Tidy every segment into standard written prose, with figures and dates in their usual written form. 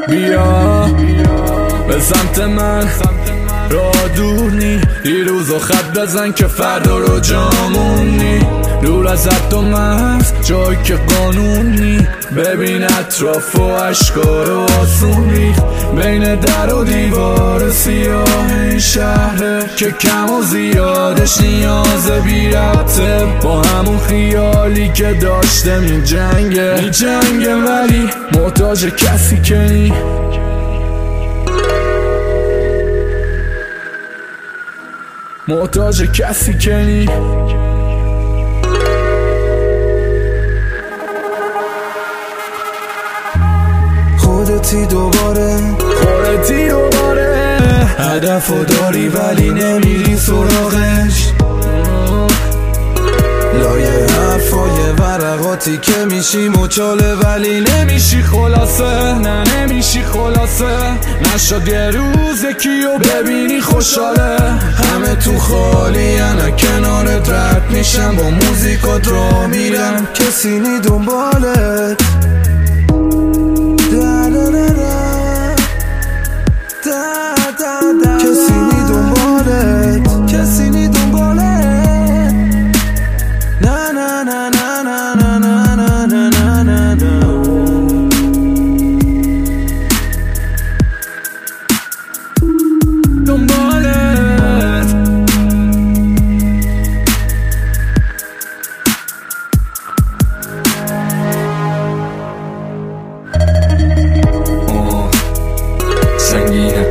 بیا به سمت من، راه دور نی، دیروز خط بزن که فردا رو جامونی. دور از حد و مرز جایی که قانونی، ببین اطراف و اشکار و آسونی. بین در و دیوار سیاه این شهره که کم و زیادش نیاز بی ربطه با همون خیالی که داشته می جنگه ولی محتاج کسی که نی. محتاج کسی که نی. خودتی دوباره هدفو داری ولی نمیری سراغش. لایه حرفای ورقاتی که میشی مچاله ولی نمیشی خلاصه. نه نمیشی خلاصه. نشد یه روز یکیو ببینی خوشحاله. همه تو خالی انا کنارت رد میشم، با موزیکات را میرم کسی نی دنبالت. کسی نی دنبالت، کسی نی دنبالت. نه نه نه نه نه نه نه نه نه نه نه. دنبالت. سنگینه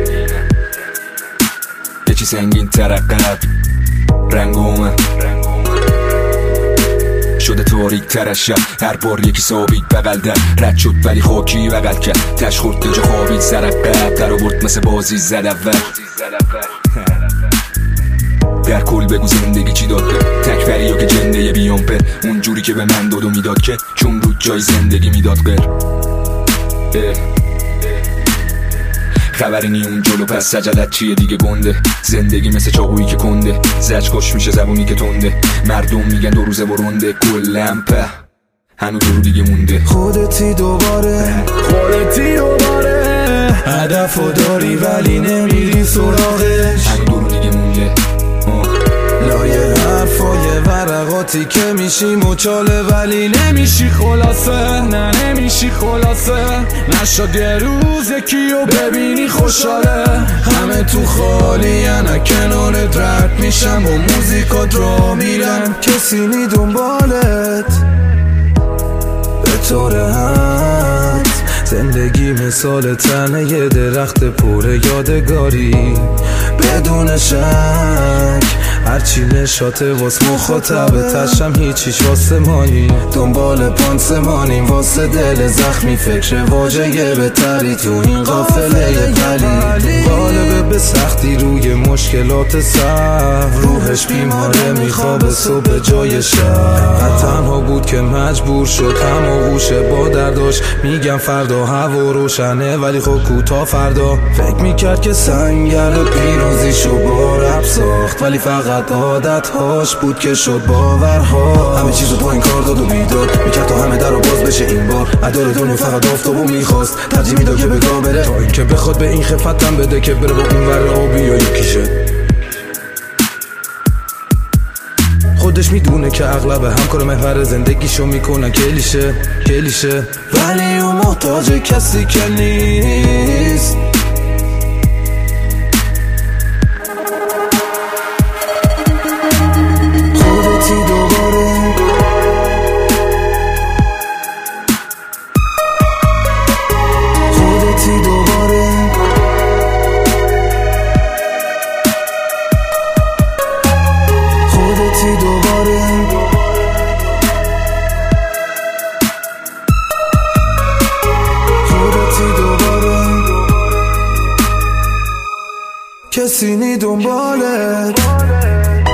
یکی سنگین ترقب رنگومه شده تاریک ترشب. هر بار یکی ثابت بغل در رد شد ولی خاکی بغل کرد. تش خورد جا خوابید سرقب در آورد مثل بازی زد اول. در کل بگو زندگی چی داد به تک فریا که جنده بیام پر اونجوری که به من داد و میداد که چون رو جای زندگی میداد غیر. خبری نی اون جلو پس سجلت چیه دیگه گنده. زندگی مثل چاقویی که کنده زج کش میشه زبونی که تنده. مردم میگن 2 روزه برونده کلم په هنو 2 رو دیگه مونده. خودتی دوباره هدفو داری ولی نمیری سراغش. هنو 2 رو دیگه مونده. لایه حرفای ورقاتی که میشی مچاله ولی نمیشی خلاصه. نه نمیشی خلاصه. نشد یه روز یکیو ببینی خوشحاله. همه تو خالی انا کنارت رد میشم، با موزیکات را میرم کسی نی دنبالت. به طور حد زندگی مثال تنه یه درخت پر یادگاری بدون شک. هرچی نشاته واس مخاطبه تشم هیچیش واسه مانی. دنبال پانسمانیم واسه دل زخمی، فکر واجه بهتری تو این قافله پلی. غالبه به سختی روی مشکلات سر روحش بیماره میخوابه صبح جای شب. تنها بود که مجبور شد هماغوشه با درداش. میگم فردا هوا روشنه ولی خب کوتا فردا. فکر میکرد که سنگر پیروزیشو با رب ساخت ولی فقط عادتهاش بود که شد باورها. همه چیزو با این کار داد و بیداد میکرد تا همه در رو باز بشه. این بار ادار دنیا فقط آفتابو میخواست، ترجیح میداد که بگاه بره تا اینکه بخواد به این خفتم بده که بره با اون ور آبی یا یکیشه. خودش میدونه که اغلب همکار محور زندگیشو میکنن کلیشه ولی اون محتاج کسی که نیست. کسی نی دنبالت.